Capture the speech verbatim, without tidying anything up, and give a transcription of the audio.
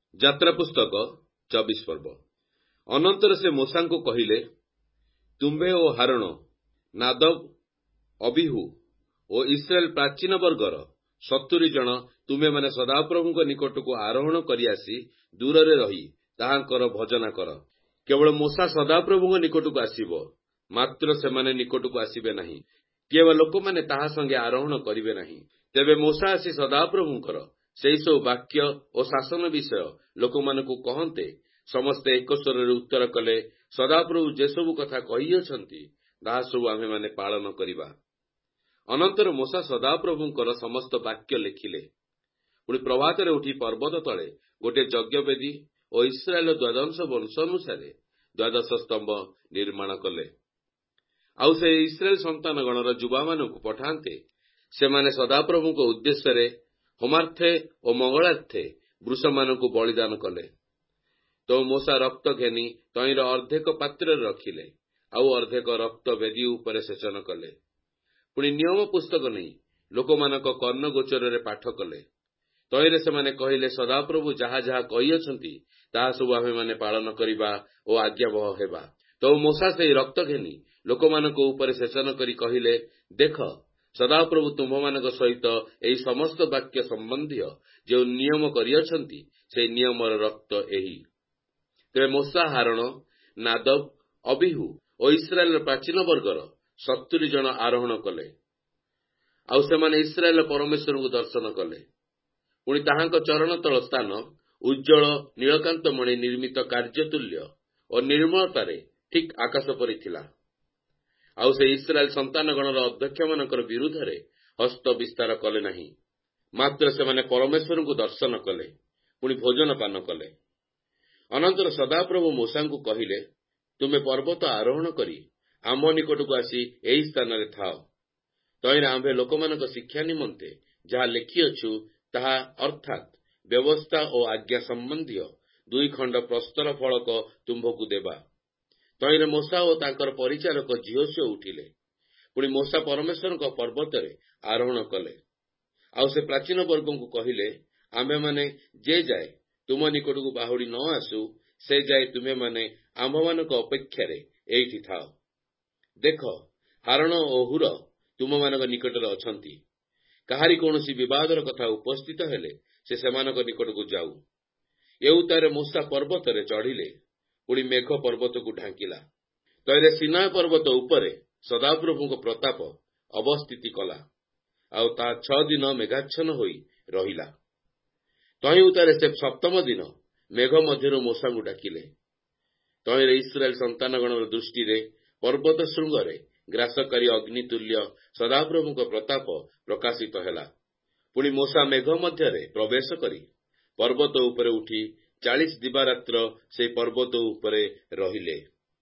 ଯାତ୍ରା ପୁସ୍ତକ ଚବିଶ ପର୍ବ। ଅନନ୍ତର ସେ ମୋଶାଙ୍କୁ କହିଲେ, ତୁମ୍ଭେ ଓ ହାରଣ, ନାଦବ, ଅବିହୁ ଓ ଇସ୍ରାଏଲ ପ୍ରାଚୀନ ବର୍ଗର ସତୁରୀ ଜଣ ତୁମେମାନେ ସଦାପ୍ରଭୁଙ୍କ ନିକଟକୁ ଆରୋହଣ କରି ଆସି ଦୂରରେ ରହି ତାହାଙ୍କର ଭଜନା କର। କେବଳ ମୋଶା ସଦାପ୍ରଭୁଙ୍କ ନିକଟକୁ ଆସିବ, ମାତ୍ର ସେମାନେ ନିକଟକୁ ଆସିବେ ନାହିଁ, କେବଳ ଲୋକମାନେ ତାହା ସଙ୍ଗେ ଆରୋହଣ କରିବେ ନାହିଁ। ତେବେ ମୋଶା ଆସି ସଦାପ୍ରଭୁଙ୍କର ସେହି ସବୁ ବାକ୍ୟ ଓ ଶାସନ ବିଷୟ ଲୋକମାନଙ୍କୁ କହନ୍ତେ ସମସ୍ତେ ଏକସ୍ୱରରେ ଉତ୍ତର କଲେ, ସଦାପ୍ରଭୁ ଯେସବୁ କଥା କହିଅଛନ୍ତି ତାହା ସବୁ ଆମ୍ଭେମାନେ ପାଳନ କରିବା। ଅନନ୍ତର ମୋଶା ସଦାପ୍ରଭୁଙ୍କର ସମସ୍ତ ବାକ୍ୟ ଲେଖିଲେ। ପୁଣି ପ୍ରଭାତରେ ଉଠି ପର୍ବତ ତଳେ ଗୋଟିଏ ଯଜ୍ଞବେଦୀ ଓ ଇସ୍ରାଏଲ ଦ୍ୱାଦଶ ବଂଶ ଅନୁସାରେ ଦ୍ୱାଦଶ ସ୍ତମ୍ଭ ନିର୍ମାଣ କଲେ। ଆଉ ସେ ଇସ୍ରାଏଲ ସନ୍ତାନଗଣର ଯୁବାମାନଙ୍କୁ ପଠାନ୍ତେ ସେମାନେ ସଦାପ୍ରଭୁଙ୍କ ଉଦ୍ଦେଶ୍ୟରେ ହୋମାର୍ଥେ ଓ ମଙ୍ଗଳାର୍ଥେ ବୃଷମାନଙ୍କୁ ବଳିଦାନ କଲେ। ତ ମୋଶା ରକ୍ତ ଘେନି ତଇଁର ଅର୍ଦ୍ଧେକ ପାତ୍ରରେ ରଖିଲେ, ଆଉ ଅର୍ଦ୍ଧେକ ରକ୍ତ ବେଦୀ ଉପରେ ସେଚନ କଲେ। ପୁଣି ନିୟମ ପୁସ୍ତକ ନେଇ ଲୋକମାନଙ୍କ କର୍ଣ୍ଣ ଗୋଚରରେ ପାଠ କଲେ। ତଇଁରେ ସେମାନେ କହିଲେ, ସଦାପ୍ରଭୁ ଯାହା ଯାହା କହିଅଛନ୍ତି ତାହା ସବୁ ଆମ୍ଭେମାନେ ପାଳନ କରିବା ଓ ଆଜ୍ଞାବହ ହେବା। ତ ମୋଶା ସେହି ରକ୍ତ ଘେନି ଲୋକମାନଙ୍କ ଉପରେ ସେଚନ କରି କହିଲେ, ଦେଖ, ସଦାପ୍ରଭୁ ତୁମ୍ଭମାନଙ୍କ ସହିତ ଏହି ସମସ୍ତ ବାକ୍ୟ ସମ୍ବନ୍ଧୀୟ ଯେଉଁ ନିୟମ କରିଅଛନ୍ତି ସେହି ନିୟମର ରକ୍ତ ଏହି। ତେବେ ମୋଶା, ହାରଣ, ନାଦବ, ଅବିହୁ ଓ ଇସ୍ରାଏଲର ପ୍ରାଚୀନ ବର୍ଗର ସତୁରୀ ଜଣ ଆରୋହଣ କଲେ। ଆଉ ସେମାନେ ଇସ୍ରାଏଲର ପରମେଶ୍ୱରଙ୍କୁ ଦର୍ଶନ କଲେ। ପୁଣି ତାହାଙ୍କ ଚରଣତଳ ସ୍ଥାନ ଉଜ୍ଜଳ ନୀଳକାନ୍ତମଣି ନିର୍ମିତ କାର୍ଯ୍ୟତୁଲ୍ୟ ଓ ନିର୍ମଳତାରେ ଠିକ୍ ଆକାଶ ପରି ଥିଲା। ଆଉ ସେ ଇସ୍ରାଏଲ ସନ୍ତାନଗଣର ଅଧ୍ୟକ୍ଷମାନଙ୍କର ବିରୁଦ୍ଧରେ ହସ୍ତ ବିସ୍ତାର କଲେ ନାହିଁ, ମାତ୍ର ସେମାନେ ପରମେଶ୍ୱରଙ୍କୁ ଦର୍ଶନ କଲେ, ପୁଣି ଭୋଜନ ପାନ କଲେ। ଅନନ୍ତର ସଦାପ୍ରଭୁ ମୋଶାଙ୍କୁ କହିଲେ, ତୁମେ ପର୍ବତ ଆରୋହଣ କରି ଆମ୍ଭ ନିକଟକୁ ଆସି ଏହି ସ୍ଥାନରେ ଥାଅ। ତଇଁରେ ଆମ୍ଭେ ଲୋକମାନଙ୍କ ଶିକ୍ଷା ନିମନ୍ତେ ଯାହା ଲେଖିଅଛୁ ତାହା ଅର୍ଥାତ୍ ବ୍ୟବସ୍ଥା ଓ ଆଜ୍ଞା ସମ୍ବନ୍ଧୀୟ ଦୁଇ ଖଣ୍ଡ ପ୍ରସ୍ତର ଫଳକ ତୁମ୍ଭକୁ ଦେବା। ତଇଁରେ ମୋଶା ଓ ତାଙ୍କର ପରିଚାରକ ଝିଅଝିଅ ଉଠିଲେ। ପୁଣି ମୋଶା ପରମେଶ୍ୱରଙ୍କ ପର୍ବତରେ ଆରୋହଣ କଲେ। ଆଉ ସେ ପ୍ରାଚୀନ ବର୍ଗଙ୍କୁ କହିଲେ, ଆମ୍ଭେମାନେ ଯେ ଯାଏ ତୁମ ନିକଟକୁ ବାହୁଡ଼ି ନ ଆସୁ, ସେ ଯାଏ ତୁମେମାନେ ଆମ୍ଭମାନଙ୍କ ଅପେକ୍ଷାରେ ଏଇଠି ଥାଅ। ଦେଖ, ହାରଣ ଓ ହୁର ତୁମମାନଙ୍କ ନିକଟରେ ଅଛନ୍ତି। କାହାରି କୌଣସି ବିବାଦର କଥା ଉପସ୍ଥିତ ହେଲେ ସେ ସେମାନଙ୍କ ନିକଟକୁ ଯାଉ। ଏଉତାରେ ମୋଶା ପର୍ବତରେ ଚଢ଼ିଲେ, ପୁଣି ମେଘ ପର୍ବତକୁ ଢାଙ୍କିଲା। ତଇରେ ସିନାଇ ପର୍ବତ ଉପରେ ସଦାପ୍ରଭୁଙ୍କ ପ୍ରତାପ ଅବସ୍ଥିତି କଲା, ଆଉ ତାହା ଛଅ ଦିନ ମେଘାଚ୍ଛନ୍ନ ହୋଇ ରହିଲା। ତହିଁ ଉତ୍ତାରେ ସେ ସପ୍ତମ ଦିନ ମେଘ ମଧ୍ୟରୁ ମୋଶାଙ୍କୁ ଡାକିଲେ। ତହିଁରେ ଇସ୍ରାଏଲ ସନ୍ତାନଗଣର ଦୃଷ୍ଟିରେ ପର୍ବତ ଶୃଙ୍ଗରେ ଗ୍ରାସକାରୀ ଅଗ୍ନିତୁଲ୍ୟ ସଦାପ୍ରଭୁଙ୍କ ପ୍ରତାପ ପ୍ରକାଶିତ ହେଲା। ପୁଣି ମୋଶା ମେଘ ମଧ୍ୟରେ ପ୍ରବେଶ କରି ପର୍ବତ ଉପରେ ଉଠି ଚାଳିଶ ଦିବାରାତ୍ର ସେହି ପର୍ବତ ଉପରେ ରହିଲେ।